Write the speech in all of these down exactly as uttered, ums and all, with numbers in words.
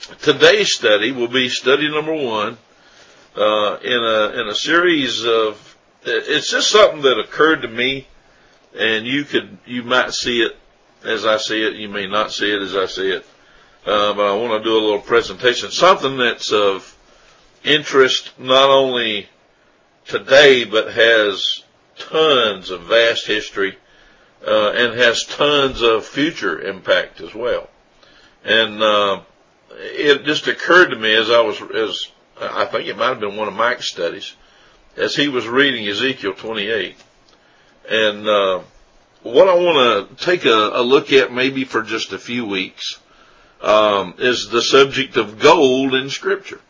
today's study will be study number one uh, in a in a series of. It's just something that occurred to me, and you could you might see it as I see it. You may not see it as I see it, uh, but I want to do a little presentation. Something that's of interest not only today, but has tons of vast history uh, and has tons of future impact as well. And uh, it just occurred to me as I was, as I think it might have been one of Mike's studies, as he was reading Ezekiel twenty-eight. And uh, what I want to take a, a look at maybe for just a few weeks um, is the subject of gold in Scripture.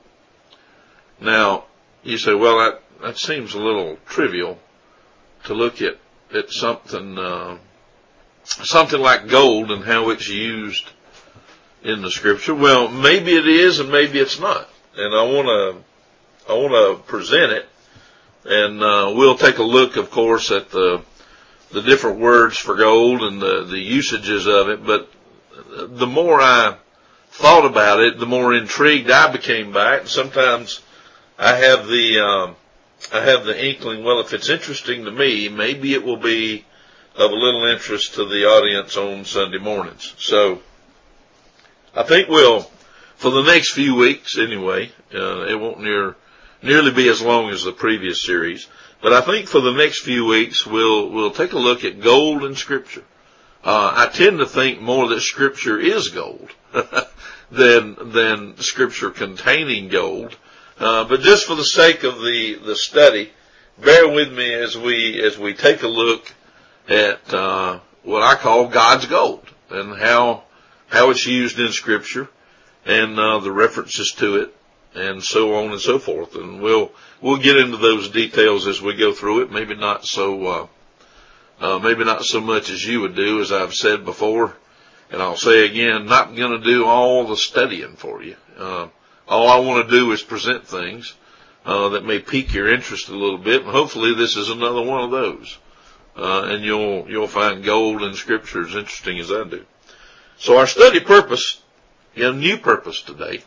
Now, you say, well, that, that seems a little trivial to look at, at something, uh, something like gold and how it's used in the Scripture. Well, maybe it is and maybe it's not. And I want to, I want to present it. And, uh, we'll take a look, of course, at the, the different words for gold and the, the usages of it. But the more I thought about it, the more intrigued I became by it. And sometimes I have the, um, I have the inkling, well, if it's interesting to me, maybe it will be of a little interest to the audience on Sunday mornings. So I think we'll, for the next few weeks anyway, uh, it won't near, nearly be as long as the previous series, but I think for the next few weeks we'll, we'll take a look at gold in Scripture. Uh, I tend to think more that Scripture is gold than, than Scripture containing gold. Uh, but just for the sake of the, the study, bear with me as we, as we take a look at, uh, what I call God's gold and how, how it's used in Scripture and, uh, the references to it and so on and so forth. And we'll, we'll get into those details as we go through it. Maybe not so, uh, uh, maybe not so much as you would do, as I've said before. And I'll say again, not going to do all the studying for you. Uh, All I want to do is present things uh, that may pique your interest a little bit, and hopefully this is another one of those. Uh, and you'll you'll find gold in Scripture as interesting as I do. So our study purpose, a new purpose today,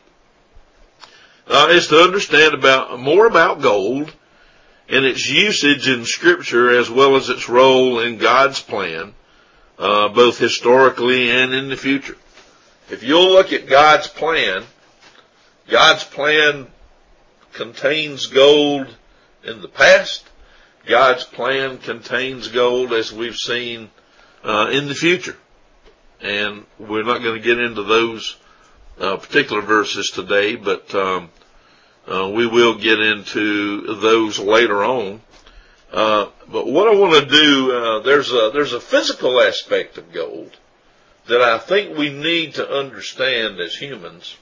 uh, is to understand about more about gold and its usage in Scripture as well as its role in God's plan, uh, both historically and in the future. If you'll look at God's plan, God's plan contains gold in the past. God's plan contains gold, as we've seen, uh, in the future. And we're not going to get into those uh, particular verses today, but um, uh, we will get into those later on. Uh, but what I want to do, uh, there's a there's a physical aspect of gold that I think we need to understand as humans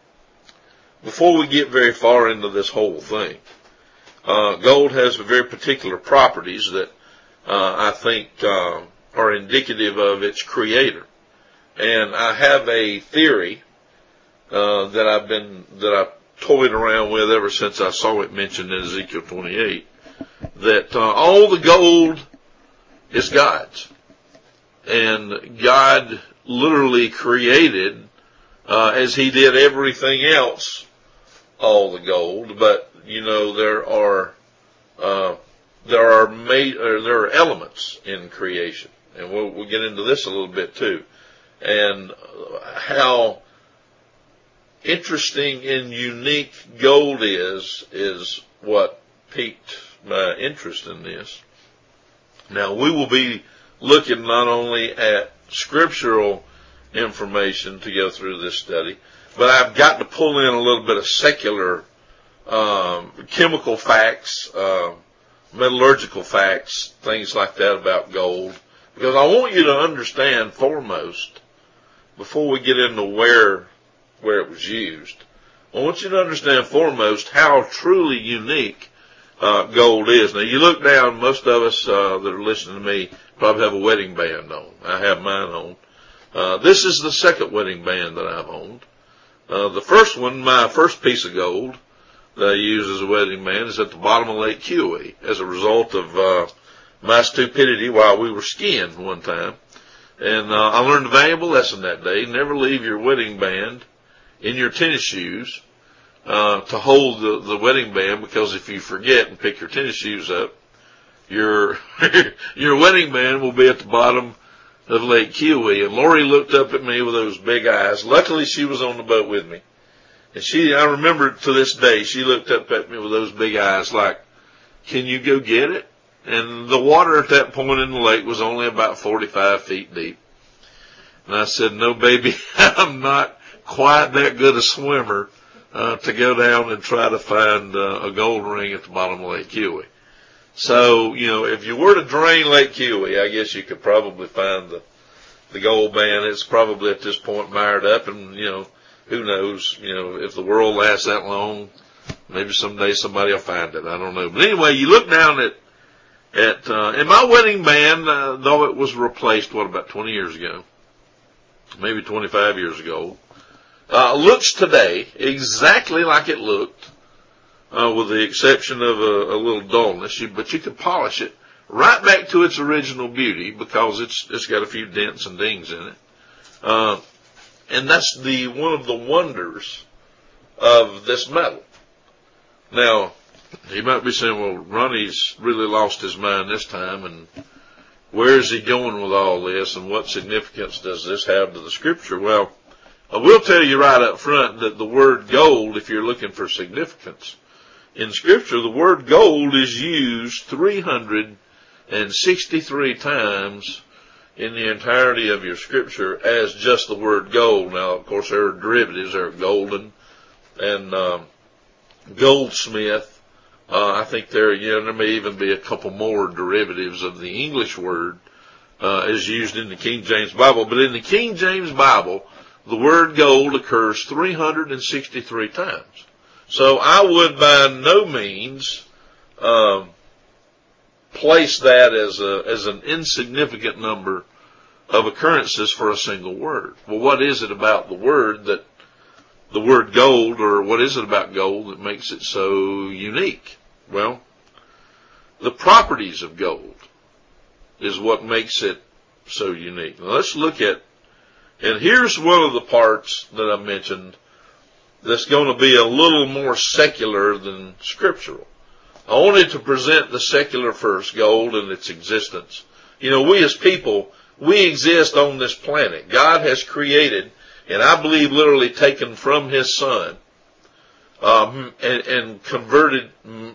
before we get very far into this whole thing. Uh, gold has very particular properties that uh, I think uh, are indicative of its creator. And I have a theory uh, that I've been that I've toyed around with ever since I saw it mentioned in Ezekiel twenty-eight, that uh, all the gold is God's, and God literally created, uh, as He did everything else, all the gold. But you know there are uh, there are made or there are elements in creation, and we'll, we'll get into this a little bit too, and how interesting and unique gold is is what piqued my interest in this. Now we will be looking not only at scriptural information to go through this study, but I've got to pull in a little bit of secular um, chemical facts, uh, metallurgical facts, things like that about gold, because I want you to understand foremost, before we get into where where it was used, I want you to understand foremost how truly unique uh, gold is. Now you look down, most of us uh, that are listening to me probably have a wedding band on. I have mine on. Uh, this is the second wedding band that I've owned. Uh, the first one, my first piece of gold that I use as a wedding band, is at the bottom of Lake Keowee as a result of uh, my stupidity while we were skiing one time. And uh, I learned a valuable lesson that day. Never leave your wedding band in your tennis shoes uh, to hold the, the wedding band, because if you forget and pick your tennis shoes up, your your wedding band will be at the bottom of Lake Kiowee. And Lori looked up at me with those big eyes. Luckily, she was on the boat with me. And she, I remember to this day, she looked up at me with those big eyes like, can you go get it? And the water at that point in the lake was only about forty-five feet deep. And I said, no, baby, I'm not quite that good a swimmer uh, to go down and try to find uh, a gold ring at the bottom of Lake Kiowee. So, you know, if you were to drain Lake Kiowee, I guess you could probably find the, the gold band. It's probably at this point mired up, and, you know, who knows, you know, if the world lasts that long, maybe someday somebody will find it. I don't know. But anyway, you look down at, at, uh, and my wedding band, uh, though it was replaced, what, about twenty years ago, maybe twenty-five years ago, uh, looks today exactly like it looked. Uh, with the exception of a, a little dullness, you, but you can polish it right back to its original beauty, because it's it's got a few dents and dings in it, uh, and that's the one of the wonders of this metal. Now, you might be saying, "Well, Ronnie's really lost his mind this time, and where is he going with all this, and what significance does this have to the Scripture?" Well, I will tell you right up front that the word gold, if you're looking for significance, in Scripture, the word gold is used three hundred sixty-three times in the entirety of your Scripture as just the word gold. Now, of course, there are derivatives. There are golden and um, goldsmith. Uh, I think there, you know, there may even be a couple more derivatives of the English word uh, as used in the King James Bible. But in the King James Bible, the word gold occurs three hundred sixty-three times. So I would by no means um, place that as a as an insignificant number of occurrences for a single word. Well, what is it about the word that the word gold, or what is it about gold that makes it so unique? Well, the properties of gold is what makes it so unique. Now let's look at, and here's one of the parts that I mentioned that's going to be a little more secular than scriptural. I wanted to present the secular first, gold and its existence. You know, we as people, we exist on this planet. God has created, and I believe literally taken from His Son, um, and, and converted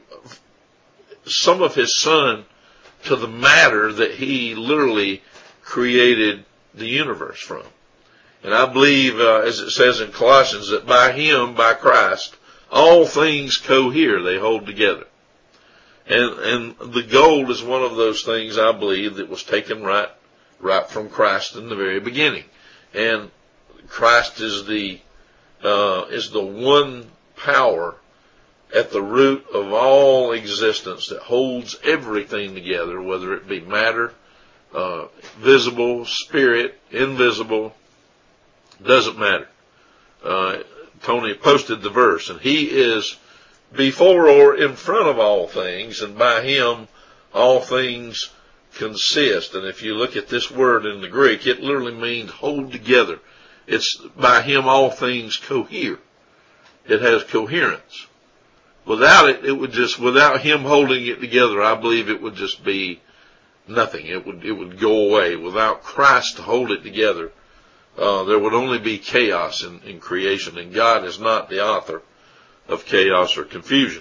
some of His Son to the matter that He literally created the universe from. And I believe, uh, as it says in Colossians, that by Him, by Christ, all things cohere, they hold together. And, and the gold is one of those things, I believe, that was taken right, right from Christ in the very beginning. And Christ is the, uh, is the one power at the root of all existence that holds everything together, whether it be matter, uh, visible, spirit, invisible, doesn't matter. Uh, Tony posted the verse, and He is before or in front of all things, and by Him all things consist. And if you look at this word in the Greek, it literally means hold together. It's by Him all things cohere. It has coherence. Without it, it would just, without Him holding it together, I believe it would just be nothing. It would, it would go away. Without Christ to hold it together, Uh, there would only be chaos in, in creation, and God is not the author of chaos or confusion.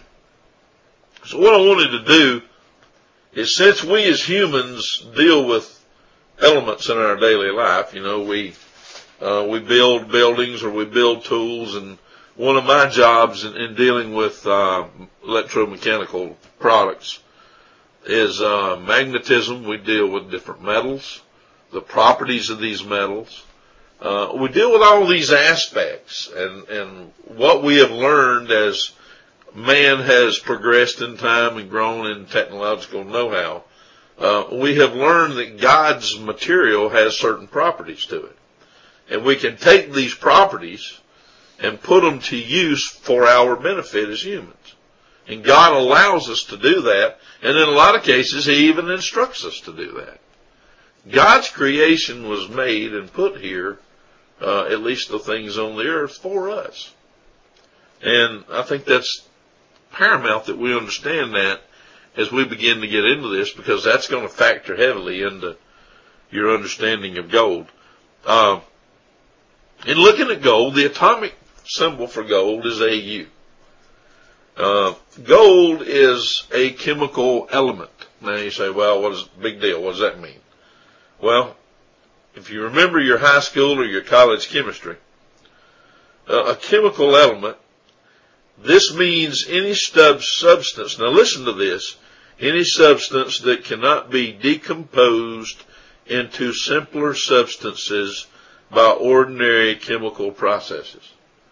So what I wanted to do is, since we as humans deal with elements in our daily life, you know, we uh, we build buildings or we build tools, and one of my jobs in, in dealing with uh, electromechanical products is uh, magnetism. We deal with different metals, the properties of these metals. Uh, we deal with all these aspects, and, and what we have learned as man has progressed in time and grown in technological know-how, uh, we have learned that God's material has certain properties to it. And we can take these properties and put them to use for our benefit as humans. And God allows us to do that, and in a lot of cases He even instructs us to do that. God's creation was made and put here uh, at least the things on the earth, for us. And I think that's paramount that we understand that as we begin to get into this, because that's going to factor heavily into your understanding of gold. Uh, in looking at gold, the atomic symbol for gold is A U. Uh, gold is a chemical element. Now you say, well, what is the big deal? What does that mean? Well, if you remember your high school or your college chemistry, uh, a chemical element, this means any stub substance, now listen to this, any substance that cannot be decomposed into simpler substances by ordinary chemical processes.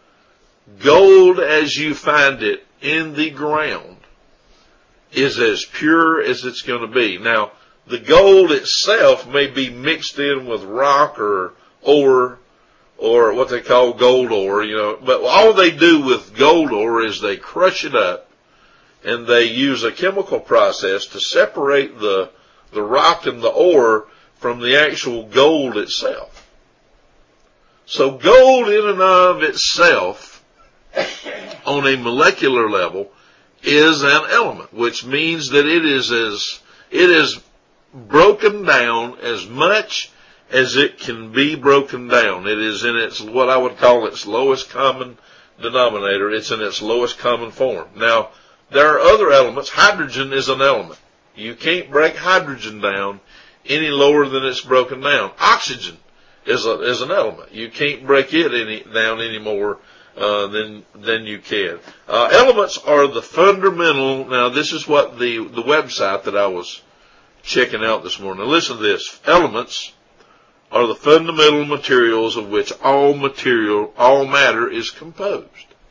Gold as you find it in the ground is as pure as it's going to be. Now, the gold itself may be mixed in with rock or ore, or what they call gold ore, you know, but all they do with gold ore is they crush it up and they use a chemical process to separate the, the rock and the ore from the actual gold itself. So gold in and of itself, on a molecular level, is an element, which means that it is as, it is broken down as much as it can be broken down. It is in its, what I would call its lowest common denominator. It's in its lowest common form. Now, there are other elements. Hydrogen is an element. You can't break hydrogen down any lower than it's broken down. Oxygen is a, is an element. You can't break it any, down any more uh, than, than you can. Uh, elements are the fundamental, now this is what the, the website that I was checking out this morning. Now listen to this. Elements are the fundamental materials of which all material, all matter is composed.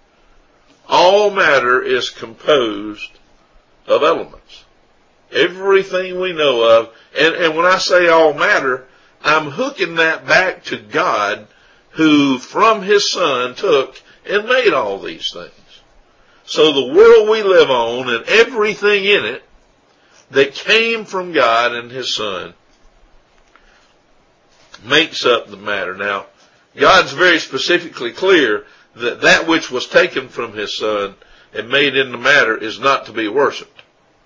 All matter is composed of elements. Everything we know of, and, and when I say all matter, I'm hooking that back to God, who from His Son took and made all these things. So the world we live on and everything in it that came from God and His Son makes up the matter. Now, God's very specifically clear that that which was taken from His Son and made into matter is not to be worshipped.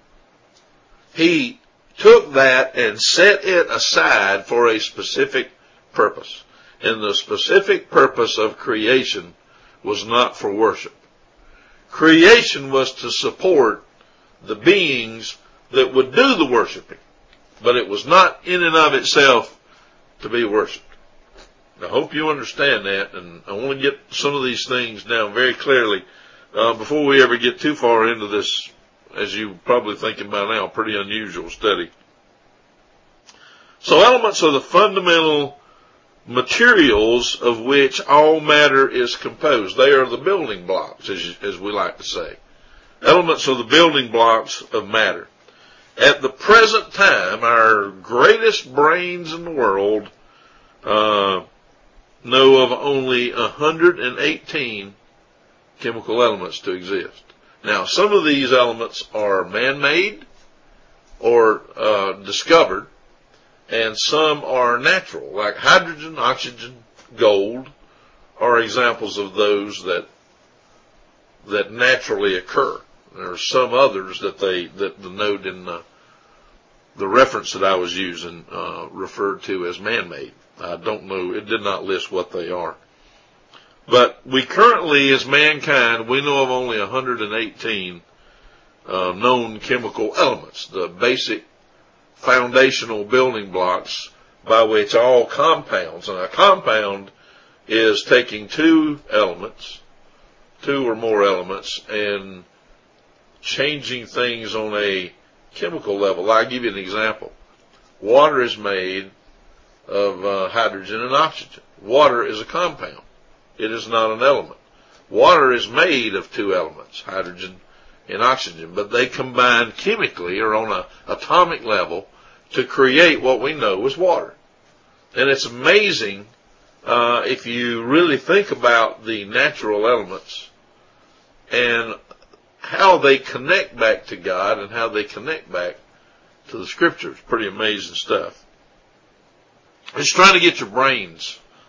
He took that and set it aside for a specific purpose. And the specific purpose of creation was not for worship. Creation was to support the beings that would do the worshiping, but it was not in and of itself to be worshipped. I hope you understand that, and I want to get some of these things down very clearly uh, before we ever get too far into this, as you're probably thinking by now, pretty unusual study. So elements are the fundamental materials of which all matter is composed. They are the building blocks, as, as we like to say. Elements are the building blocks of matter. At the present time, our greatest brains in the world uh, know of only one hundred eighteen chemical elements to exist. Now, some of these elements are man-made or uh, discovered, and some are natural, like hydrogen, oxygen, gold are examples of those that that naturally occur. There are some others that they that the note in the, the reference that I was using uh, referred to as man-made. I don't know; it did not list what they are. But we currently, as mankind, we know of only one hundred eighteen uh, known chemical elements, the basic foundational building blocks by which all compounds, and a compound is taking two elements, two or more elements, and changing things on a chemical level. I'll give you an example. Water is made of uh, hydrogen and oxygen. Water is a compound. It is not an element. Water is made of two elements, hydrogen and oxygen, but they combine chemically or on an atomic level to create what we know as water. And it's amazing uh, if you really think about the natural elements and how they connect back to God and how they connect back to the Scriptures. Pretty amazing stuff. It's trying to get your brains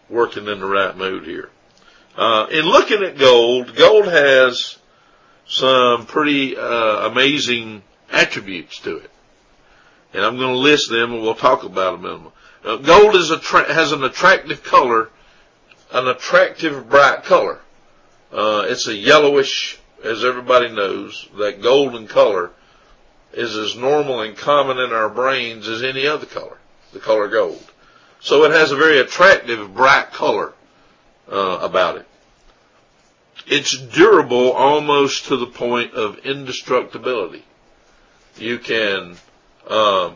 working in the right mood here. Uh, in looking at gold, gold has some pretty uh, amazing attributes to it. And I'm going to list them and we'll talk about them in a moment. Uh, gold is a tra- has an attractive color, an attractive bright color. Uh, it's a yellowish, as everybody knows, that golden color is as normal and common in our brains as any other color, the color gold. So it has a very attractive, bright color uh, about it. It's durable almost to the point of indestructibility. You can uh,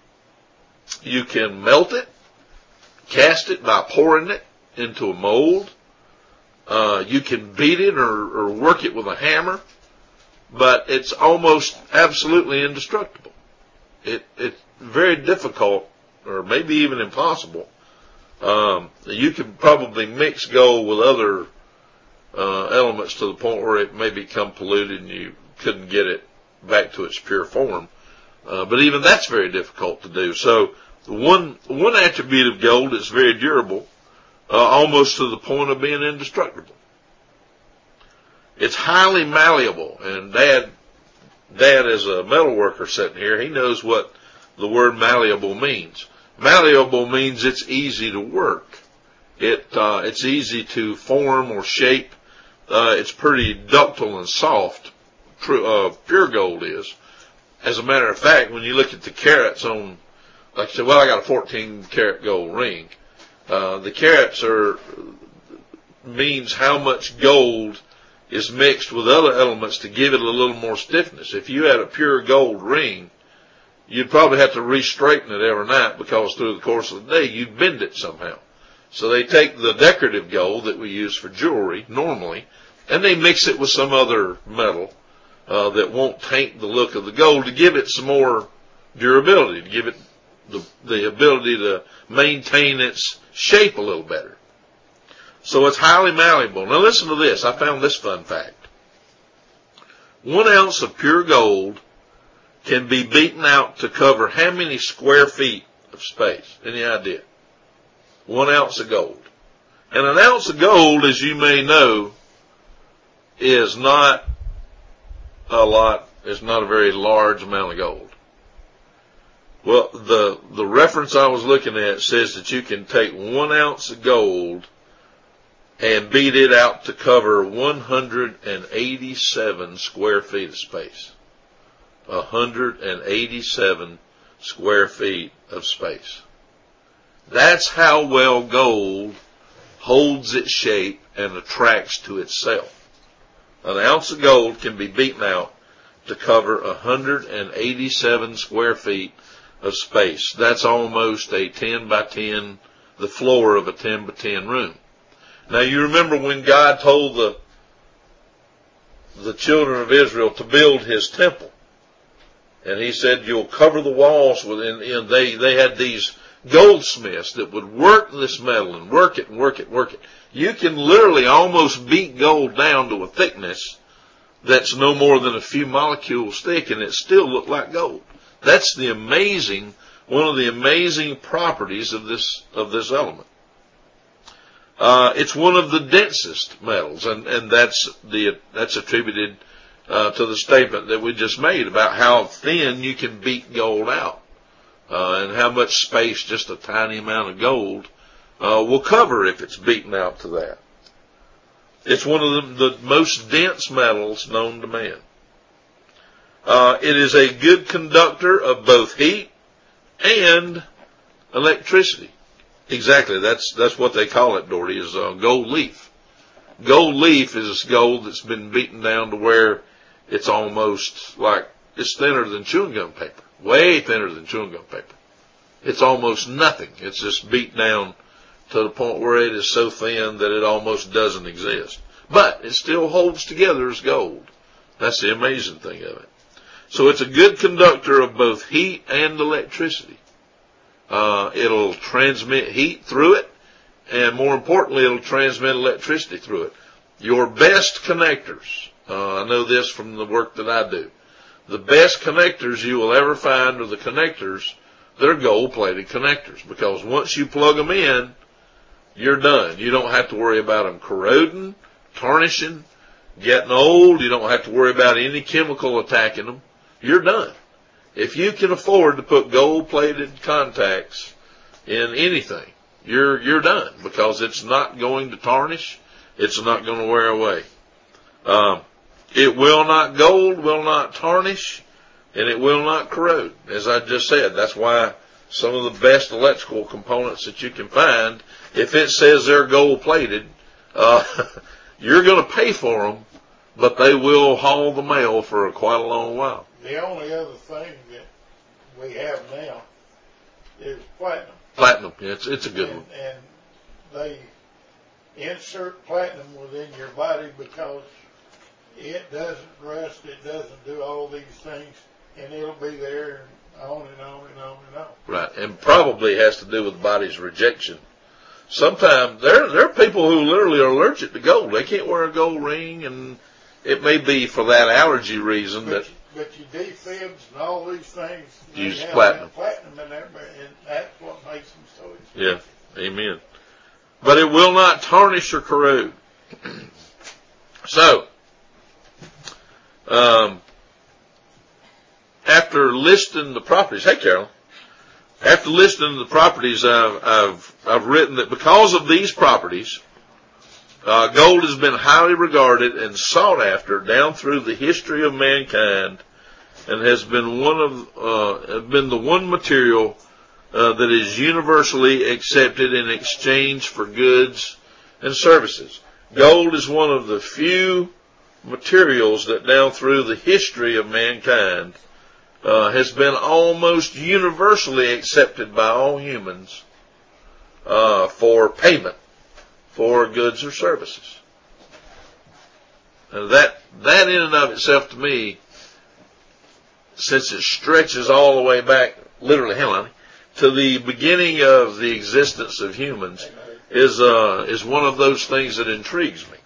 you can melt it, cast it by pouring it into a mold. Uh, you can beat it or, or work it with a hammer, but it's almost absolutely indestructible. It, it's very difficult, or maybe even impossible. Um, you can probably mix gold with other uh, elements to the point where it may become polluted and you couldn't get it back to its pure form. Uh, but even that's very difficult to do. So one one attribute of gold is very durable, uh, almost to the point of being indestructible. It's highly malleable, and Dad, Dad is a metal worker sitting here. He knows what the word malleable means. Malleable means it's easy to work. It uh, it's easy to form or shape. Uh, it's pretty ductile and soft. True, uh, pure gold is. As a matter of fact, when you look at the carats on, like I said, well, I got a fourteen karat gold ring. Uh, the carats are means how much gold is mixed with other elements to give it a little more stiffness. If you had a pure gold ring, you'd probably have to re-straighten it every night because through the course of the day you'd bend it somehow. So they take the decorative gold that we use for jewelry normally, and they mix it with some other metal uh, that won't taint the look of the gold to give it some more durability, to give it the, the ability to maintain its shape a little better. So it's highly malleable. Now listen to this. I found this fun fact. One ounce of pure gold can be beaten out to cover how many square feet of space? Any idea? One ounce of gold. And an ounce of gold, as you may know, is not a lot, it's not a very large amount of gold. Well, the, the reference I was looking at says that you can take one ounce of gold and beat it out to cover one hundred eighty-seven square feet of space. one hundred eighty-seven square feet of space. That's how well gold holds its shape and attracts to itself. An ounce of gold can be beaten out to cover one hundred eighty-seven square feet of space. That's almost a ten by ten, the floor of a ten by ten room. Now you remember when God told the the children of Israel to build his temple. And he said, you'll cover the walls with, and, and they, they had these goldsmiths that would work this metal and work it and work it, work it. You can literally almost beat gold down to a thickness that's no more than a few molecules thick and it still look like gold. That's the amazing, one of the amazing properties of this, of this element. Uh, it's one of the densest metals, and, and that's the, that's attributed, uh, to the statement that we just made about how thin you can beat gold out, uh, and how much space just a tiny amount of gold, uh, will cover if it's beaten out to that. It's one of the, the most dense metals known to man. Uh, it is a good conductor of both heat and electricity. Exactly, that's that's what they call it, Doherty, is uh, gold leaf. Gold leaf is gold that's been beaten down to where it's almost like, it's thinner than chewing gum paper. Way thinner than chewing gum paper. It's almost nothing. It's just beat down to the point where it is so thin that it almost doesn't exist. But it still holds together as gold. That's the amazing thing of it. So it's a good conductor of both heat and electricity. Uh, it'll transmit heat through it, and more importantly, it'll transmit electricity through it. Your best connectors, uh, I know this from the work that I do, the best connectors you will ever find are the connectors that are gold-plated connectors, because once you plug them in, you're done. You don't have to worry about them corroding, tarnishing, getting old. You don't have to worry about any chemical attacking them. You're done. If you can afford to put gold-plated contacts in anything, you're you're done, because it's not going to tarnish. It's not going to wear away. Um, it will not gold, will not tarnish, and it will not corrode. As I just said, that's why some of the best electrical components that you can find, if it says they're gold-plated, uh, you're going to pay for them, but they will haul the mail for quite a long while. The only other thing that we have now is platinum. Platinum, it's it's a good and, one. And they insert platinum within your body because it doesn't rust, it doesn't do all these things, and it'll be there on and on and on and on. Right, and probably has to do with the body's rejection. Sometimes there there are people who literally are allergic to gold. They can't wear a gold ring, and it may be for that allergy reason but that. You, but your defibs and all these things use have platinum. Platinum in there, and that's what makes them so expensive. Yeah, amen. But it will not tarnish or corrode. So, um, after listing the properties, hey Carol, after listing the properties, I've, I've, I've written that because of these properties, uh, gold has been highly regarded and sought after down through the history of mankind, and has been one of, uh, been the one material uh, that is universally accepted in exchange for goods and services. Gold is one of the few materials that down through the history of mankind uh, has been almost universally accepted by all humans uh, for payment for goods or services. And that, that in and of itself to me, since it stretches all the way back, literally, hang on, to the beginning of the existence of humans, is uh, is one of those things that intrigues me.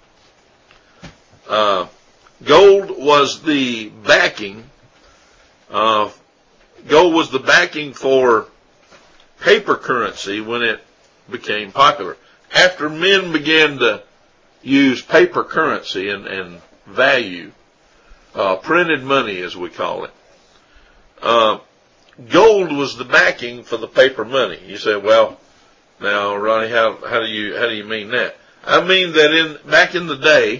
Uh, gold was the backing. Uh, gold was the backing for paper currency when it became popular. After men began to use paper currency and, and value, uh, printed money as we call it, uh, gold was the backing for the paper money. You say, well, now, Ronnie, how, how do you, how do you mean that? I mean that in, back in the day,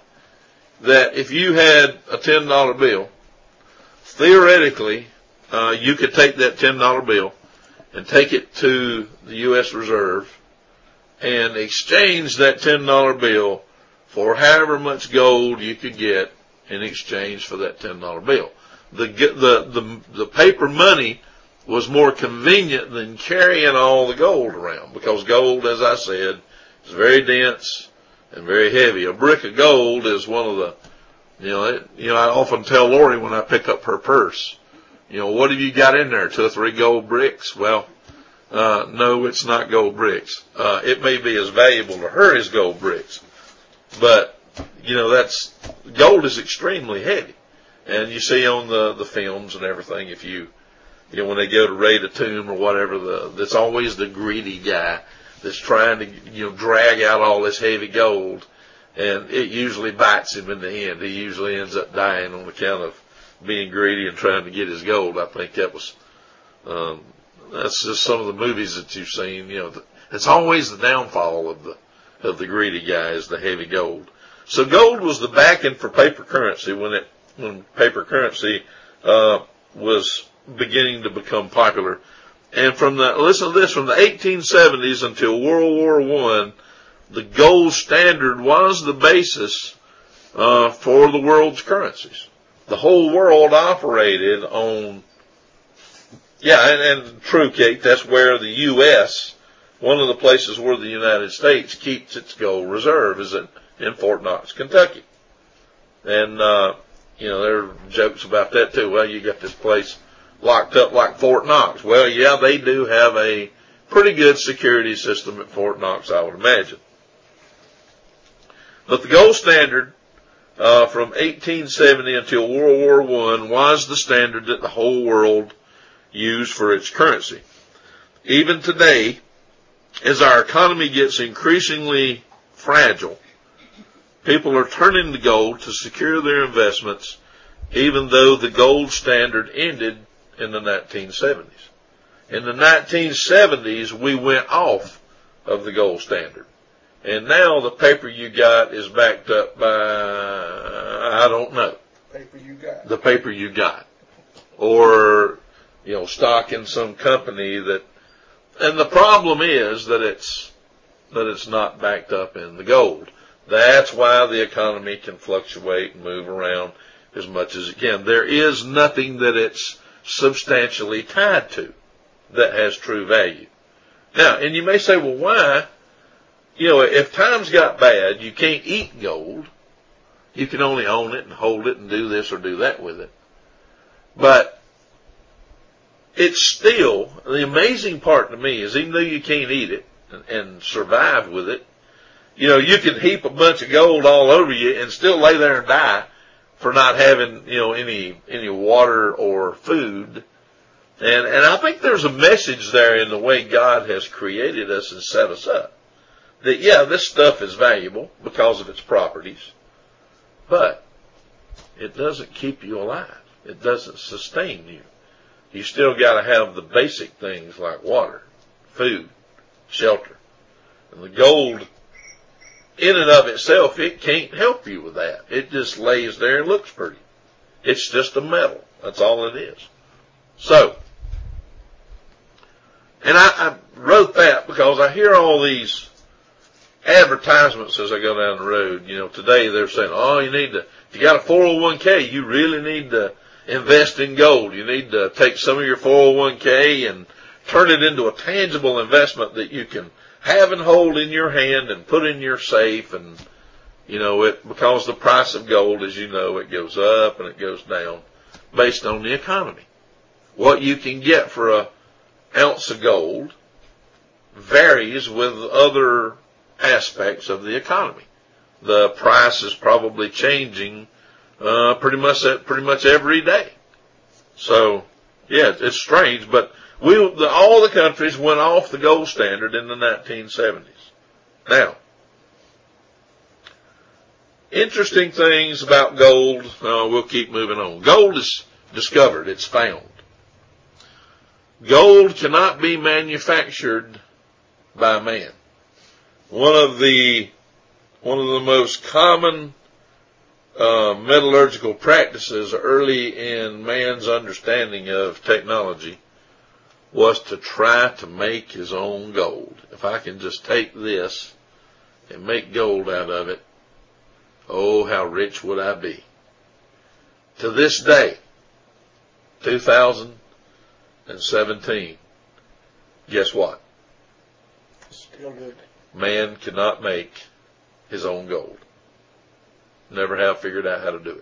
that if you had a ten dollar bill, theoretically, uh, you could take that ten dollar bill and take it to the U S Reserve and exchange that ten dollar bill for however much gold you could get in exchange for that ten dollar bill. The, the, the, the paper money was more convenient than carrying all the gold around, because gold, as I said, is very dense and very heavy. A brick of gold is one of the, you know, it, you know, I often tell Lori when I pick up her purse, you know, what have you got in there? Two or three gold bricks? Well, uh, no, it's not gold bricks. Uh, it may be as valuable to her as gold bricks, but, you know, that's, gold is extremely heavy. And you see on the, the films and everything, if you, you know, when they go to raid a tomb or whatever, the, that's always the greedy guy that's trying to, you know, drag out all this heavy gold, and it usually bites him in the end. He usually ends up dying on account of being greedy and trying to get his gold. I think that was, um, that's just some of the movies that you've seen, you know, it's always the downfall of the, of the greedy guy is the heavy gold. So gold was the backing for paper currency when it, when paper currency, uh, was beginning to become popular. And from the, listen to this, from the eighteen seventies until World War One, the gold standard was the basis, uh, for the world's currencies. The whole world operated on, yeah, and, and true, Kate, that's where the U S, one of the places where the United States keeps its gold reserve is in, in Fort Knox, Kentucky. And, uh, you know, there are jokes about that too. Well, you got this place locked up like Fort Knox. Well, yeah, they do have a pretty good security system at Fort Knox, I would imagine. But the gold standard, uh, from eighteen seventy until World War One was the standard that the whole world used for its currency. Even today, as our economy gets increasingly fragile, people are turning to gold to secure their investments, even though the gold standard ended in the nineteen seventies. In the nineteen seventies, we went off of the gold standard. And now the paper you got is backed up by, I don't know. Paper you got. The paper you got. Or, you know, stock in some company that, and the problem is that it's, that it's not backed up in the gold. That's why the economy can fluctuate and move around as much as it can. There is nothing that it's substantially tied to that has true value. Now, and you may say, well, why? You know, if times got bad, you can't eat gold. You can only own it and hold it and do this or do that with it. But it's still, the amazing part to me is even though you can't eat it and, and survive with it, you know, you can heap a bunch of gold all over you and still lay there and die for not having, you know, any, any water or food. And, and I think there's a message there in the way God has created us and set us up. That, yeah, this stuff is valuable because of its properties, but it doesn't keep you alive. It doesn't sustain you. You still got to have the basic things like water, food, shelter. And the gold, in and of itself, it can't help you with that. It just lays there and looks pretty. It's just a metal. That's all it is. So, and I, I wrote that because I hear all these advertisements as I go down the road. You know, today they're saying, oh, you need to, if you got a four oh one k, you really need to invest in gold. You need to take some of your four oh one k and turn it into a tangible investment that you can have and hold in your hand and put in your safe. And, you know, it, because the price of gold, as you know, it goes up and it goes down based on the economy. What you can get for a ounce of gold varies with other aspects of the economy. The price is probably changing uh, pretty much pretty much every day. So, yeah, it's strange, but we the, all the countries went off the gold standard in the nineteen seventies. Now, interesting things about gold. Uh, we'll keep moving on. Gold is discovered; it's found. Gold cannot be manufactured by man. One of the one of the most common uh, metallurgical practices early in man's understanding of technology was to try to make his own gold. If I can just take this and make gold out of it, oh, how rich would I be? To this day, two thousand seventeen, guess what? Still good. Man cannot make his own gold. Never have figured out how to do it.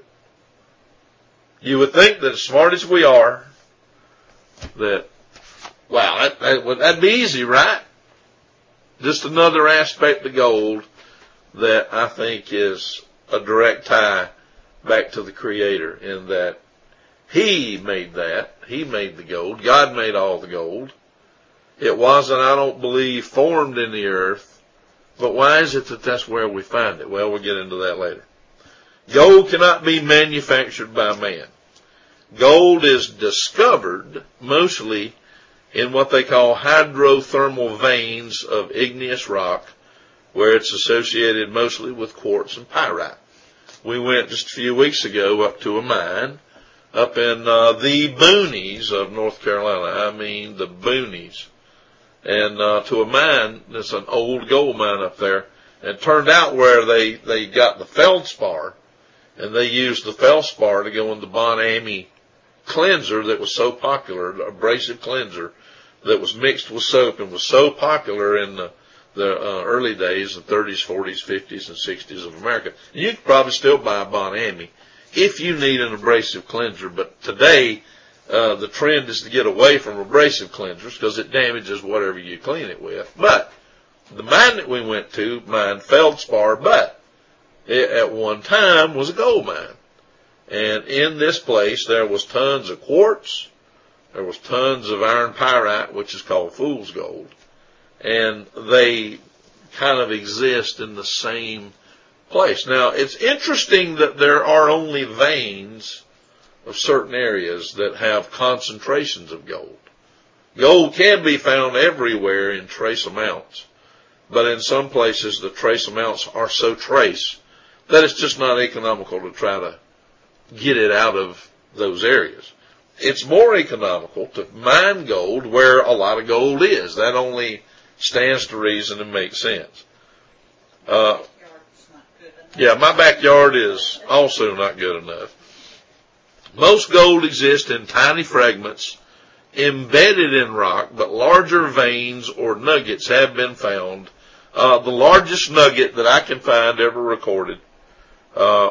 You would think that as smart as we are, that, wow, that, that would, that'd be easy, right? Just another aspect of gold that I think is a direct tie back to the Creator in that He made that. He made the gold. God made all the gold. It wasn't, I don't believe, formed in the earth. But why is it that that's where we find it? Well, we'll get into that later. Gold cannot be manufactured by man. Gold is discovered mostly in what they call hydrothermal veins of igneous rock, where it's associated mostly with quartz and pyrite. We went just a few weeks ago up to a mine up in uh, the boonies of North Carolina. I mean the boonies. And uh, to a mine, it's an old gold mine up there. And it turned out where they, they got the feldspar, and they used the feldspar to go in the Bon Ami cleanser that was so popular, the abrasive cleanser that was mixed with soap and was so popular in the, the uh, early days, the thirties, forties, fifties, and sixties of America. And you could probably still buy a Bon Ami if you need an abrasive cleanser, but today, Uh, the trend is to get away from abrasive cleansers because it damages whatever you clean it with. But the mine that we went to mined feldspar, but it at one time was a gold mine. And in this place there was tons of quartz, there was tons of iron pyrite, which is called fool's gold, and they kind of exist in the same place. Now, it's interesting that there are only veins of certain areas that have concentrations of gold. Gold can be found everywhere in trace amounts, but in some places the trace amounts are so trace that it's just not economical to try to get it out of those areas. It's more economical to mine gold where a lot of gold is. That only stands to reason and makes sense. Uh, yeah, my backyard is also not good enough. Most gold exists in tiny fragments embedded in rock, but larger veins or nuggets have been found. Uh, the largest nugget that I can find ever recorded, uh,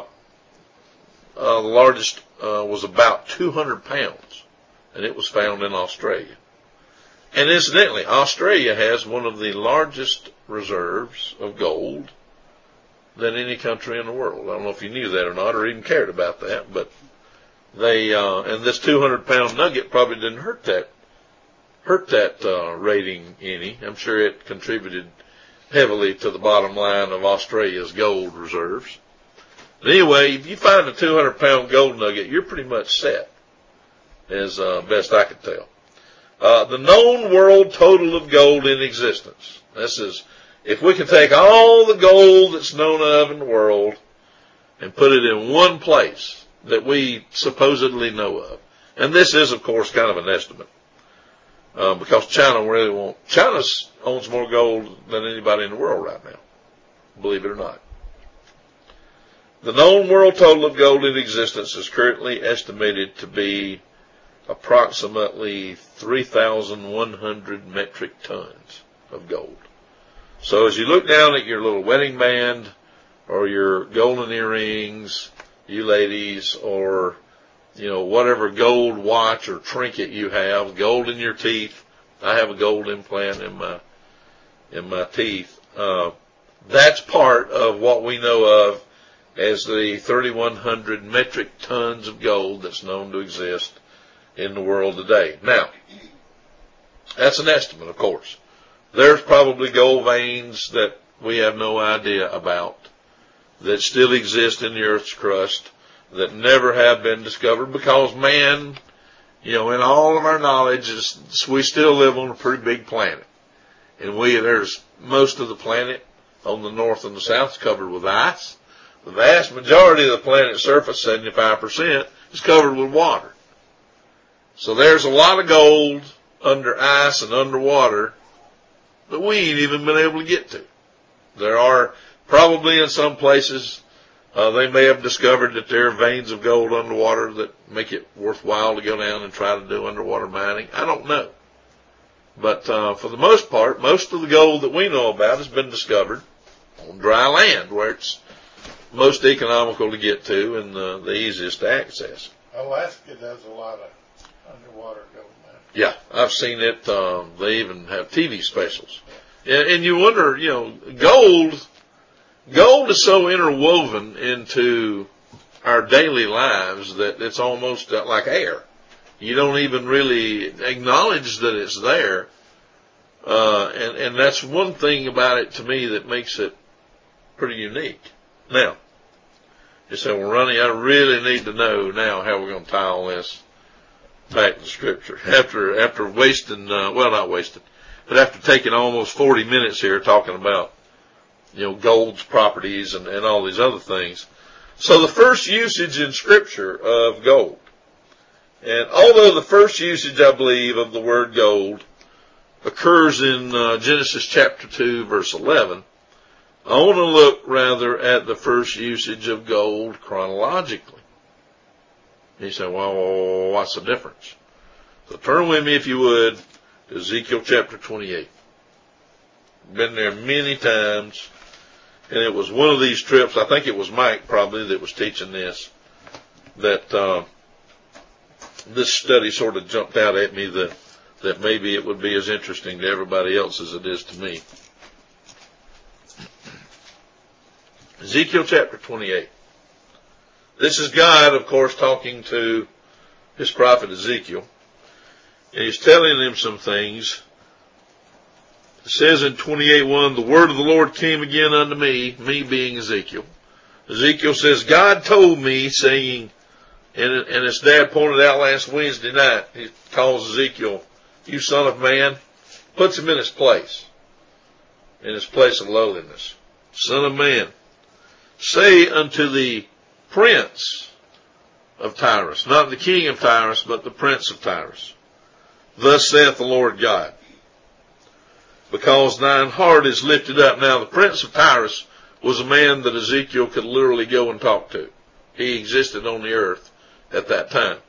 uh, the largest uh, was about two hundred pounds, and it was found in Australia. And incidentally, Australia has one of the largest reserves of gold than any country in the world. I don't know if you knew that or not, or even cared about that, but they, uh, and this two hundred pound nugget probably didn't hurt that, hurt that, uh, rating any. I'm sure it contributed heavily to the bottom line of Australia's gold reserves. But anyway, if you find a two hundred pound gold nugget, you're pretty much set, as, uh, best I could tell. Uh, the known world total of gold in existence. This is, if we can take all the gold that's known of in the world and put it in one place that we supposedly know of. And this is, of course, kind of an estimate. Uh, because China really won't, China owns more gold than anybody in the world right now. Believe it or not. The known world total of gold in existence is currently estimated to be approximately three thousand one hundred metric tons of gold. So as you look down at your little wedding band or your golden earrings, you ladies, or, you know, whatever gold watch or trinket you have, gold in your teeth. I have a gold implant in my, in my teeth. Uh, that's part of what we know of as the thirty-one hundred metric tons of gold that's known to exist in the world today. Now, that's an estimate, of course. There's probably gold veins that we have no idea about that still exist in the earth's crust that never have been discovered because man, you know, in all of our knowledge, is, we still live on a pretty big planet. And we, there's most of the planet on the north and the south is covered with ice. The vast majority of the planet's surface, seventy-five percent, is covered with water. So there's a lot of gold under ice and underwater that we ain't even been able to get to. There are probably in some places, uh, they may have discovered that there are veins of gold underwater that make it worthwhile to go down and try to do underwater mining. I don't know. But, uh, for the most part, most of the gold that we know about has been discovered on dry land where it's most economical to get to and uh, the easiest to access. Alaska does a lot of underwater gold mining. Yeah, I've seen it. Um, they even have T V specials. And, and you wonder, you know, gold, gold is so interwoven into our daily lives that it's almost like air. You don't even really acknowledge that it's there. Uh, and, and that's one thing about it to me that makes it pretty unique. Now, you say, well, Ronnie, I really need to know now how we're going to tie all this back to Scripture. After, after wasting, uh, well, not wasting, but after taking almost forty minutes here talking about, you know, gold's properties and, and all these other things. So the first usage in Scripture of gold, and although the first usage, I believe, of the word gold occurs in uh, Genesis chapter two, verse eleven, I want to look rather at the first usage of gold chronologically. You say, well, what's the difference? So turn with me, if you would, to Ezekiel chapter twenty-eight. Been there many times, and it was one of these trips, I think it was Mike probably that was teaching this, that uh, this study sort of jumped out at me that, that maybe it would be as interesting to everybody else as it is to me. Ezekiel chapter twenty-eight. This is God, of course, talking to his prophet Ezekiel. And he's telling him some things. It says in twenty-eight one, the word of the Lord came again unto me, me being Ezekiel. Ezekiel says, God told me, saying, and, and his dad pointed out last Wednesday night, he calls Ezekiel, you son of man, puts him in his place, in his place of lowliness. Son of man, say unto the prince of Tyrus, not the king of Tyrus, but the prince of Tyrus, thus saith the Lord God, because thine heart is lifted up. Now the prince of Tyrus was a man that Ezekiel could literally go and talk to. He existed on the earth at that time.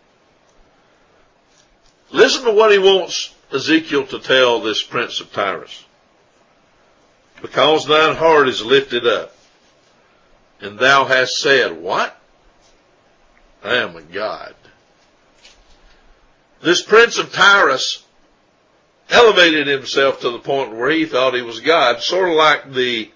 Listen to what he wants Ezekiel to tell this prince of Tyrus. Because thine heart is lifted up, and thou hast said, what? I am a god. This prince of Tyrus elevated himself to the point where he thought he was God, sort of like the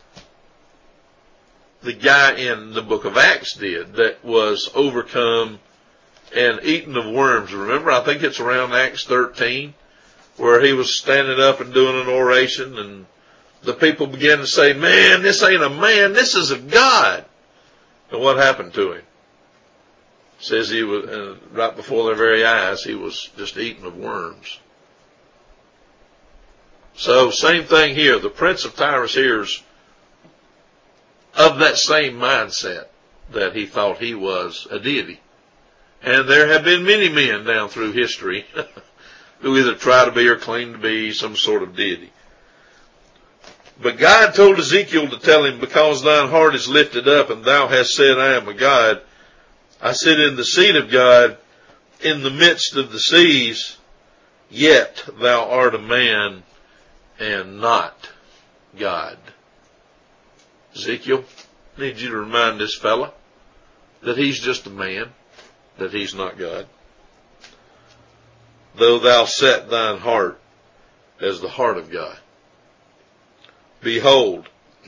the guy in the book of Acts did, that was overcome and eaten of worms. Remember, I think it's around Acts thirteen, where he was standing up and doing an oration, and the people began to say, man, this ain't a man, this is a God. And what happened to him? It says he was, uh, right before their very eyes, he was just eaten of worms. So, same thing here. The prince of Tyrus here is of that same mindset, that he thought he was a deity. And there have been many men down through history who either try to be or claim to be some sort of deity. But God told Ezekiel to tell him, because thine heart is lifted up, and thou hast said, I am a God. I sit in the seat of God in the midst of the seas, yet thou art a man and not God. Ezekiel, I need you to remind this fella that he's just a man, that he's not God. Though thou set thine heart as the heart of God. Behold,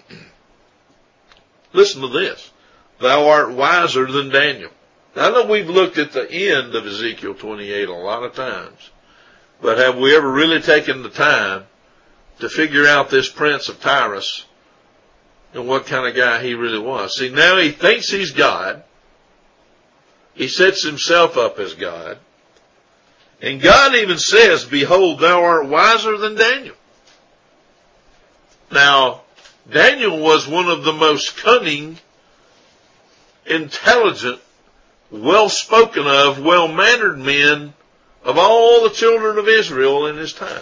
listen to this, thou art wiser than Daniel. Now, I know we've looked at the end of Ezekiel twenty-eight a lot of times, but have we ever really taken the time to figure out this prince of Tyrus and what kind of guy he really was? See, now he thinks he's God. He sets himself up as God. And God even says, behold, thou art wiser than Daniel. Now, Daniel was one of the most cunning, intelligent, well-spoken of, well-mannered men of all the children of Israel in his time.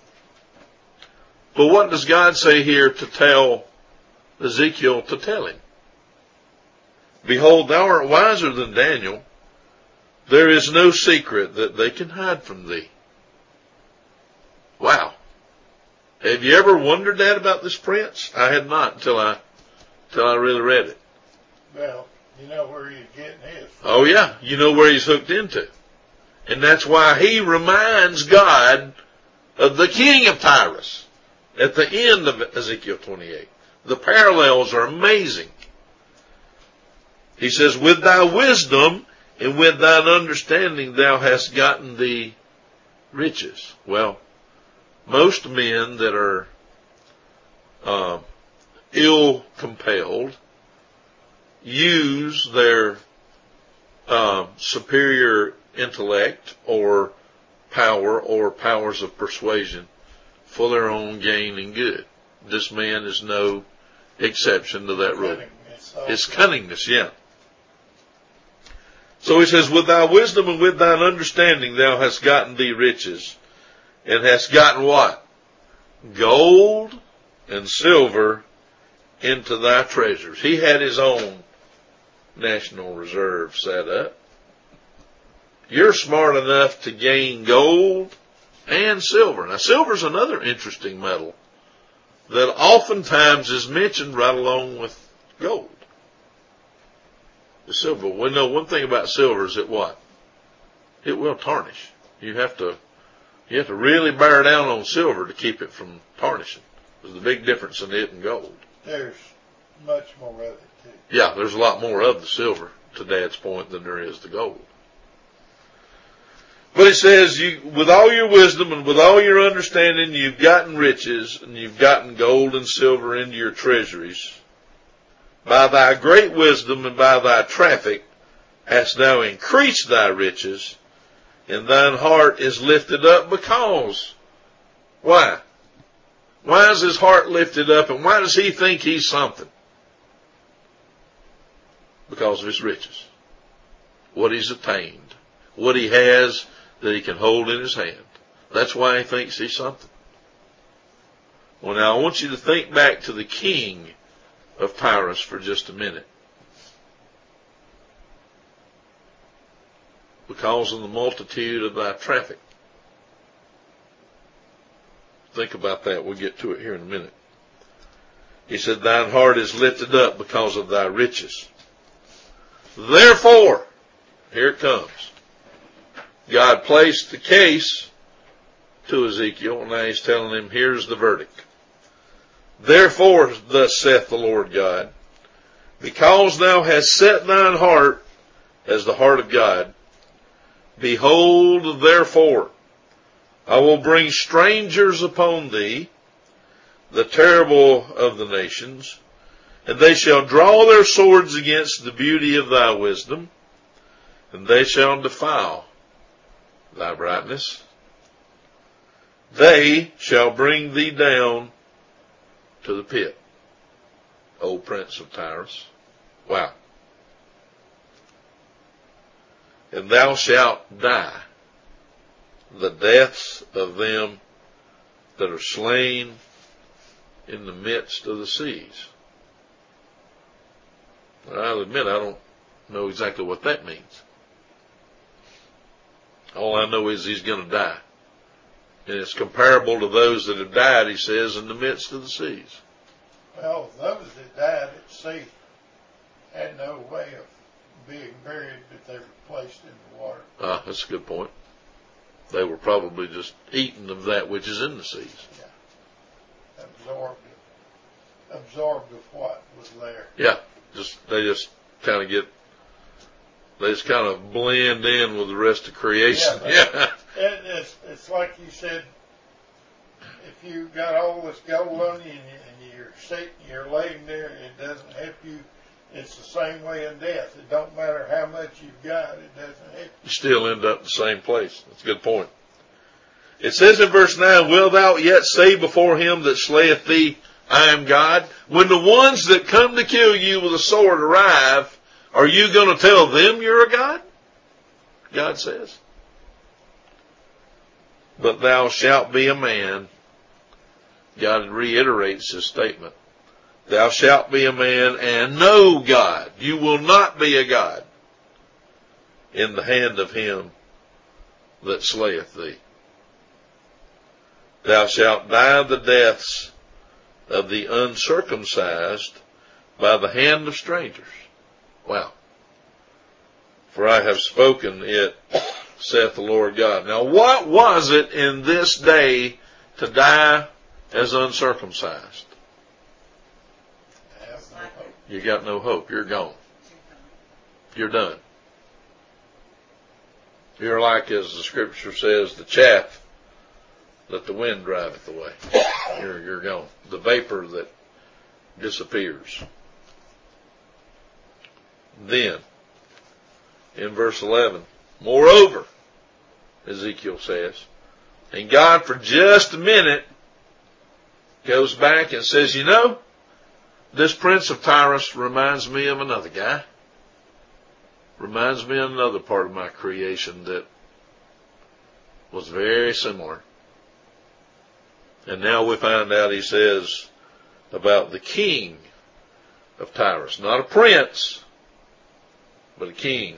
But what does God say here to tell Ezekiel to tell him? Behold, thou art wiser than Daniel. There is no secret that they can hide from thee. Wow. Have you ever wondered that about this prince? I had not until I, until I really read it. Well, you know where he's getting his from. Oh yeah, you know where he's hooked into. And that's why he reminds God of the king of Tyrus at the end of Ezekiel twenty-eight. The parallels are amazing. He says, with thy wisdom and with thine understanding thou hast gotten thee riches. Well, most men that are uh, ill-compelled use their uh, superior intellect or power or powers of persuasion for their own gain and good. This man is no exception to that rule. It's cunningness, yeah. So he says, with thy wisdom and with thine understanding thou hast gotten thee riches, and hast gotten what? Gold and silver into thy treasures. He had his own national reserve set up. You're smart enough to gain gold and silver. Now, silver's another interesting metal that oftentimes is mentioned right along with gold. The silver. We know one thing about silver is that what? It will tarnish. You have to, you have to really bear down on silver to keep it from tarnishing. There's a big difference in it and gold. There's much more of it too. Yeah, there's a lot more of the silver, to Dad's point, than there is the gold. But it says, you, with all your wisdom and with all your understanding, you've gotten riches and you've gotten gold and silver into your treasuries. By thy great wisdom and by thy traffic hast thou increased thy riches, and thine heart is lifted up because. Why? Why is his heart lifted up, and why does he think he's something? Because of his riches. What he's attained. What he has that he can hold in his hand. That's why he thinks he's something. Well, now I want you to think back to the king of Tyrus for just a minute. Because of the multitude of thy traffic. Think about that. We'll get to it here in a minute. He said, thine heart is lifted up because of thy riches. Therefore, here it comes. God placed the case to Ezekiel, and now he's telling him, here's the verdict. Therefore, thus saith the Lord God, because thou hast set thine heart as the heart of God, behold, therefore, I will bring strangers upon thee, the terrible of the nations, and they shall draw their swords against the beauty of thy wisdom, and they shall defile thy brightness. They shall bring thee down to the pit, O Prince of Tyrus. Wow. And thou shalt die the deaths of them that are slain in the midst of the seas. I'll admit I don't know exactly what that means. All I know is he's going to die. And it's comparable to those that have died, he says, in the midst of the seas. Well, those that died at sea had no way of being buried if they were placed in the water. Ah, that's a good point. They were probably just eating of that which is in the seas. Yeah. Absorbed, absorbed of what was there. Yeah. Just, they just kind of get, they just kind of blend in with the rest of creation. Yeah. Yeah. It, it's, it's like you said, if you got all this gold on you and, and you're sitting, you're laying there, it doesn't help you. It's the same way in death. It don't matter how much you've got, it doesn't help you. You still end up in the same place. That's a good point. It says in verse nine, wilt thou yet say before him that slayeth thee, I am God? When the ones that come to kill you with a sword arrive, are you going to tell them you're a God? God says. But thou shalt be a man. God reiterates his statement. Thou shalt be a man and no God. You will not be a God in the hand of him that slayeth thee. Thou shalt die the deaths of the uncircumcised by the hand of strangers. Wow. For I have spoken it, saith the Lord God. Now what was it in this day to die as uncircumcised? You got no hope. You're gone. You're done. You're like, as the scripture says, the chaff that the wind driveth away. You're, you're gone. The vapor that disappears. Then, in verse eleven, moreover, Ezekiel says, and God for just a minute goes back and says, you know, this Prince of Tyrus reminds me of another guy. Reminds me of another part of my creation that was very similar. And now we find out he says about the king of Tyrus. Not a prince, but a king.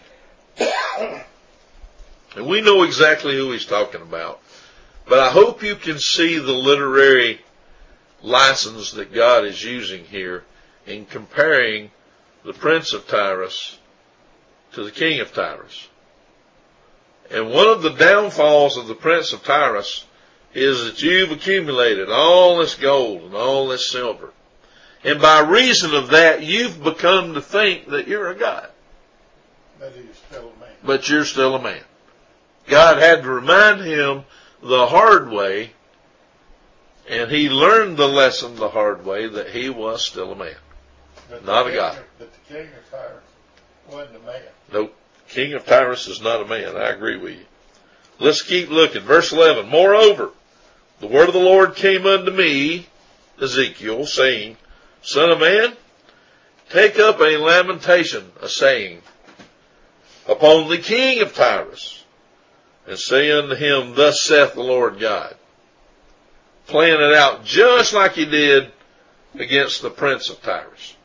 And we know exactly who he's talking about. But I hope you can see the literary license that God is using here in comparing the Prince of Tyrus to the King of Tyrus. And one of the downfalls of the Prince of Tyrus is that you've accumulated all this gold and all this silver. And by reason of that, you've become to think that you're a god. But he's still a man. But you're still a man. God had to remind him the hard way, and he learned the lesson the hard way, that he was still a man, But not the a God. king of- But the king of Tyre wasn't a man. Nope. King of Tyrus is not a man. I agree with you. Let's keep looking. Verse eleven. Moreover, the word of the Lord came unto me, Ezekiel, saying, Son of man, take up a lamentation, a saying, upon the king of Tyrus, and say unto him, Thus saith the Lord God. Playing it out just like he did against the prince of Tyrus.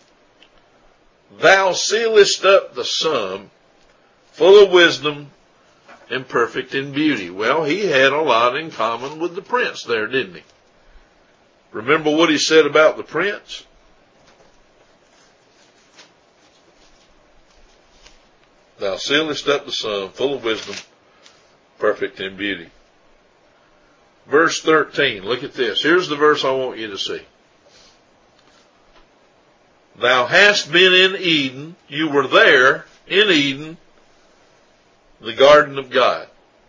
Thou sealest up the sum, full of wisdom and perfect in beauty. Well, he had a lot in common with the prince there, didn't he? Remember what he said about the prince? Thou sealest up the sum, full of wisdom, perfect in beauty. Verse thirteen, look at this. Here's the verse I want you to see. Thou hast been in Eden, you were there in Eden, the garden of God.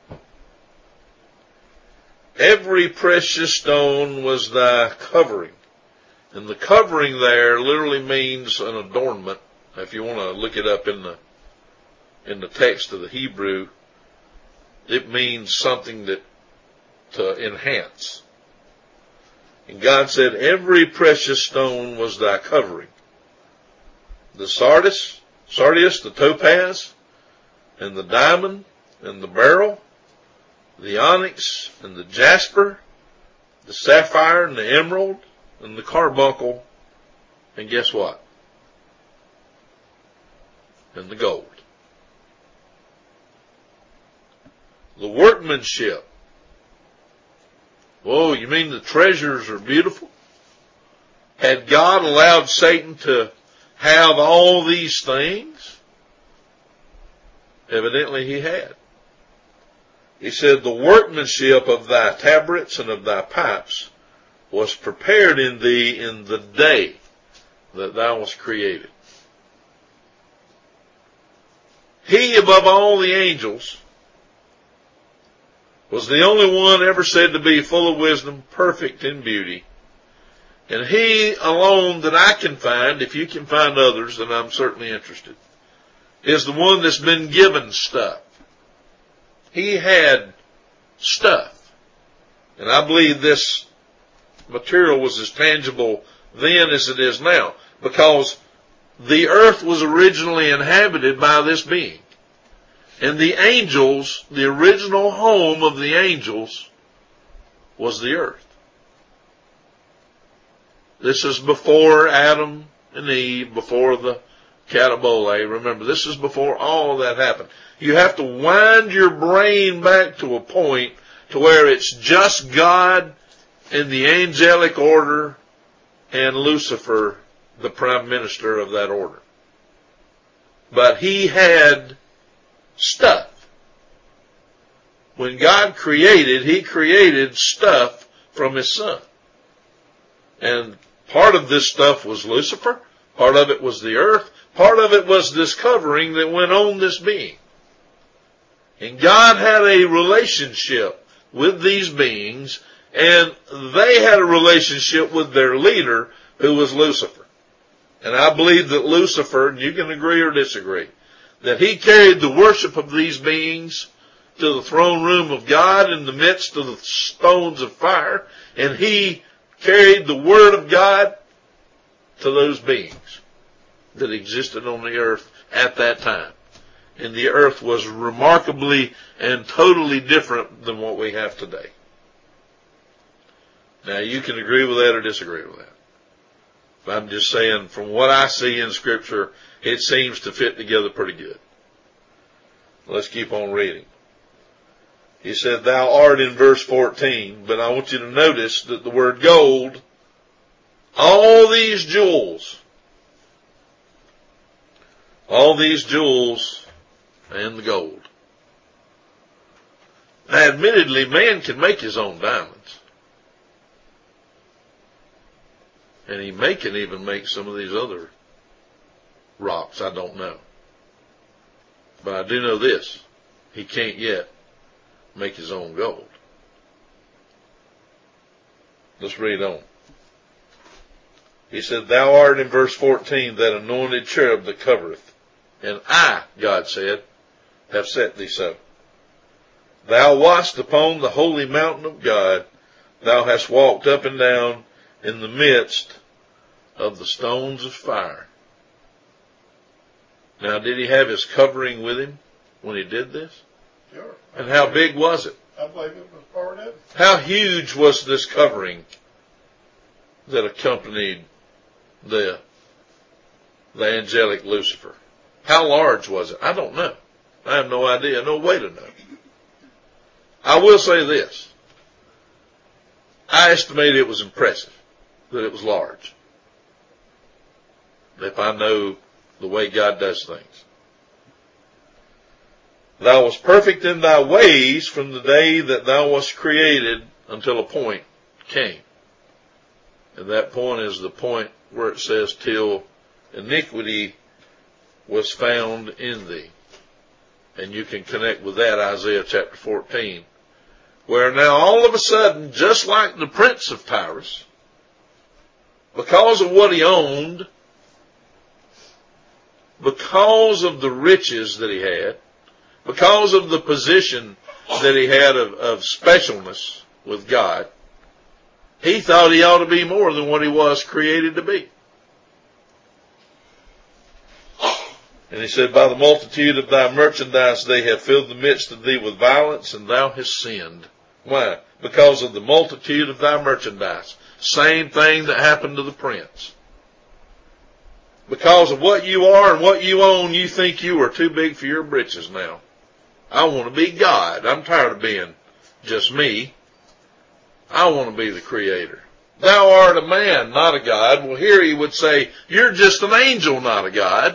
Every precious stone was thy covering. And the covering there literally means an adornment. If you want to look it up in the in the text of the Hebrew, it means something that to enhance. And God said, every precious stone was thy covering. The sardis, sardius, the topaz, and the diamond, and the beryl, the onyx, and the jasper, the sapphire, and the emerald, and the carbuncle, and guess what? And the gold. The workmanship. Whoa, you mean the treasures are beautiful? Had God allowed Satan to have all these things? Evidently he had. He said, the workmanship of thy tabrets and of thy pipes was prepared in thee in the day that thou wast created. He, above all the angels, was the only one ever said to be full of wisdom, perfect in beauty. And he alone that I can find, if you can find others, then I'm certainly interested, is the one that's been given stuff. He had stuff. And I believe this material was as tangible then as it is now, because the earth was originally inhabited by this being. And the angels, the original home of the angels, was the earth. This is before Adam and Eve, before the catabole. Remember, this is before all of that happened. You have to wind your brain back to a point to where it's just God and the angelic order and Lucifer, the prime minister of that order. But he had stuff. When God created, he created stuff from his son. And part of this stuff was Lucifer. Part of it was the earth. Part of it was this covering that went on this being. And God had a relationship with these beings, and they had a relationship with their leader, who was Lucifer. And I believe that Lucifer, and you can agree or disagree, that he carried the worship of these beings to the throne room of God in the midst of the stones of fire, and he carried the word of God to those beings that existed on the earth at that time. And the earth was remarkably and totally different than what we have today. Now, you can agree with that or disagree with that. But I'm just saying, from what I see in Scripture, it seems to fit together pretty good. Let's keep on reading. He said, thou art in verse fourteen, but I want you to notice that the word gold, all these jewels, all these jewels and the gold. Now, admittedly, man can make his own diamonds. And he may can even make some of these other rocks, I don't know. But I do know this, he can't yet make his own gold. Let's read on. He said, thou art, in verse fourteen, that anointed cherub that covereth. And I, God said, have set thee so. Thou wast upon the holy mountain of God. Thou hast walked up and down in the midst of the stones of fire. Now, did he have his covering with him when he did this? Sure. And how big was it? I believe it was part of it. How huge was this covering that accompanied the, the angelic Lucifer? How large was it? I don't know. I have no idea, no way to know. I will say this. I estimate it was impressive, that it was large. If I know the way God does things. Thou wast perfect in thy ways from the day that thou wast created until a point came. And that point is the point where it says, till iniquity was found in thee. And you can connect with that, Isaiah chapter fourteen, where now all of a sudden, just like the prince of Tyrus, because of what he owned, because of the riches that he had, because of the position that he had of, of specialness with God, he thought he ought to be more than what he was created to be. And he said, by the multitude of thy merchandise they have filled the midst of thee with violence, and thou hast sinned. Why? Because of the multitude of thy merchandise. Same thing that happened to the prince. Because of what you are and what you own, you think you are too big for your britches now. I want to be God. I'm tired of being just me. I want to be the creator. Thou art a man, not a God. Well, here he would say, you're just an angel, not a God.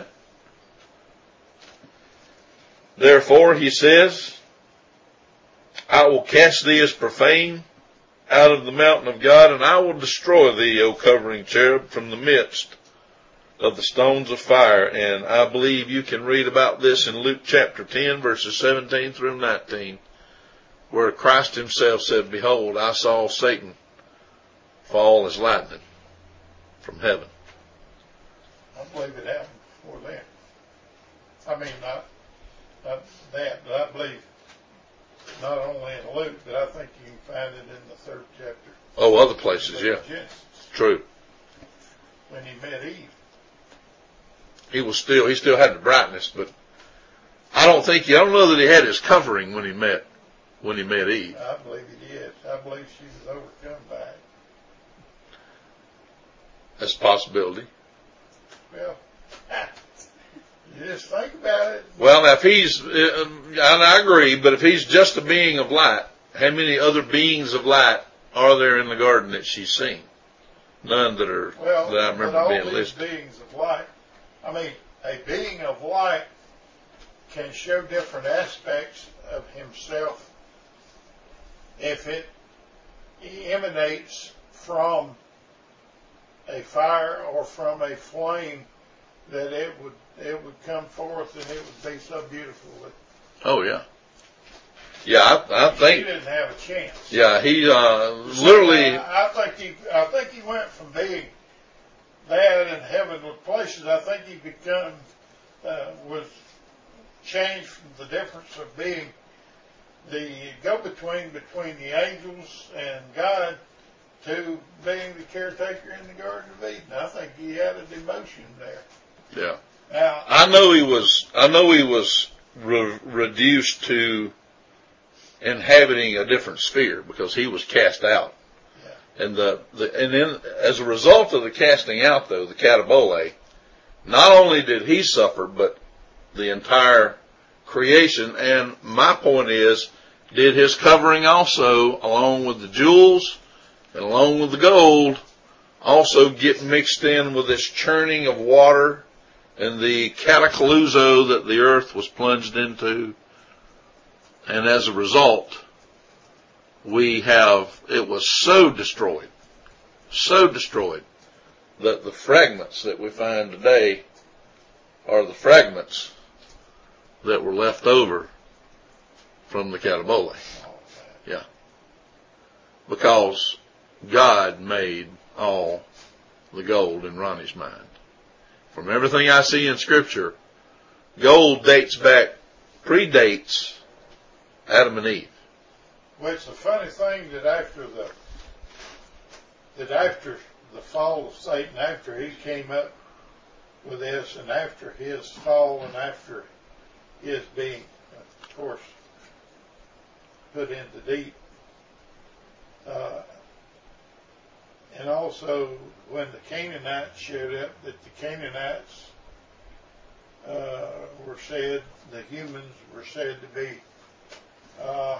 Therefore, he says, I will cast thee as profane out of the mountain of God, and I will destroy thee, O covering cherub, from the midst of the stones of fire. And I believe you can read about this in Luke chapter ten, verses seventeen through nineteen, where Christ himself said, behold, I saw Satan fall as lightning from heaven. I believe it happened before then. I mean, not, not that, but I believe not only in Luke, but I think you can find it in the third chapter. Oh, other places, yeah. Genesis, True. when he met Eve. He was still, he still had the brightness, but I don't think, I don't know that he had his covering when he met, when he met Eve. I believe he did. I believe she was overcome by it. That's a possibility. Well, you just think about it. Well, now if he's, uh, and I agree, but if he's just a being of light, how many other beings of light are there in the garden that she's seen? None that are, well, that I remember but all being these listed. beings of light, I mean, a being of light can show different aspects of himself if it emanates from a fire or from a flame, that it would it would come forth and it would be so beautiful. Oh yeah, yeah. I, I think he didn't have a chance. Yeah, he uh, literally. So I, I think he I think he went from being bad in heavenly places. I think he become uh, was changed from the difference of being the go-between between the angels and God to being the caretaker in the Garden of Eden. I think he had a demotion there. Yeah. Now, I know he was. I know he was re- reduced to inhabiting a different sphere because he was cast out. Yeah. And the, the and then as a result of the casting out, though, the catabole, not only did he suffer, but the entire creation. And my point is, did his covering also, along with the jewels and along with the gold, also get mixed in with this churning of water and the cataclysm that the earth was plunged into? And as a result, we have, it was so destroyed, so destroyed, that the fragments that we find today are the fragments that were left over from the catabole. oh, Yeah. Because God made all the gold in Ronnie's mind. From everything I see in Scripture, gold dates back, predates Adam and Eve. Well, it's a funny thing that after the that after the fall of Satan, after he came up with this, and after his fall, and after his being, of course, put into deep, uh, and also when the Canaanites showed up, that the Canaanites uh, were said, the humans were said to be uh,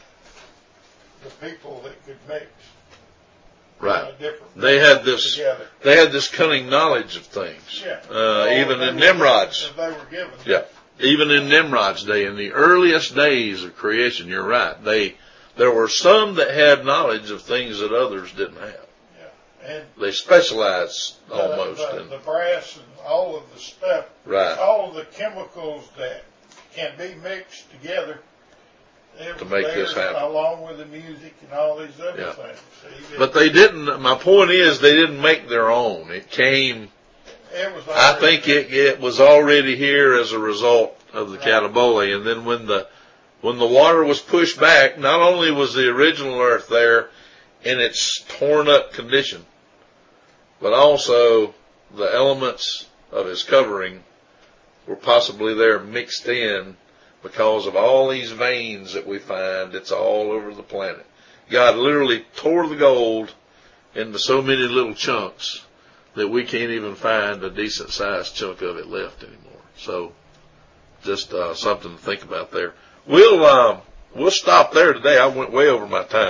the people that could mix. Right. Uh, different They had this. together. They had this cunning knowledge of things. Yeah. Uh, All even they in were- Nimrod's. They were given. Yeah. Even in Nimrod's day, in the earliest days of creation, you're right. They, there were some that had knowledge of things that others didn't have. Yeah. And They specialized the, almost the, in. the brass and all of the stuff, Right. all of the chemicals that can be mixed together. It To was make there this happen. along with the music and all these other Yeah. things. See, But they didn't, my point is they didn't make their own. It came, it was I already think there. it, it was already here as a result of the Right. Catabole. And then when the, when the water was pushed back, not only was the original earth there in its torn up condition, but also the elements of his covering were possibly there mixed in because of all these veins that we find. It's all over the planet. God literally tore the gold into so many little chunks that we can't even find a decent sized chunk of it left anymore. So just uh, something to think about there. We'll um, we'll stop there today. I went way over my time.